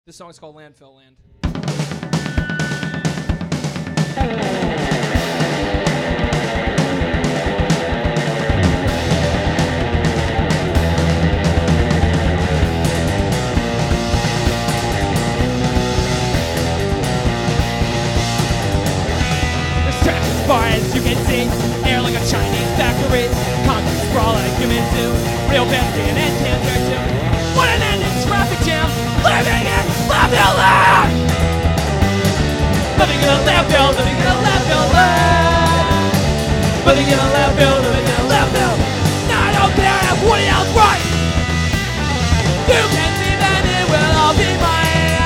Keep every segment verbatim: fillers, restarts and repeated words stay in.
This song is called Landfill Land. Far as you can see, air like a Chinese factory, concrete sprawl like human zoo, real benzene and cancer too. What an end in traffic jam, living in landfill land! Living in a landfill, living in a landfill land! Living in a landfill, living in a landfill. Now I don't care if Woody Allen's right! You can see that it will all be mine!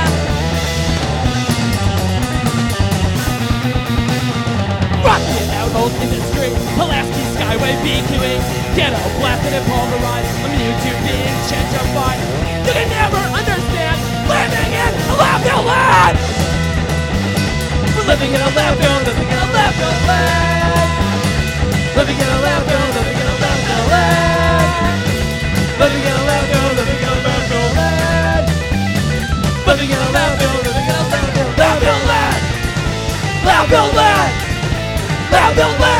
Rocking out holes in the street, Pulaski Skyway BQing, ghetto blasted and pulverized, immune to being gentrified. You can never understand living in a landfill land. We're living in a landfill, living in a landfill land. Living in a landfill, living in a landfill land. Living in a landfill, living in a landfill land. Living in a landfill, living in a landfill landfill land. Landfill land. Landfill land!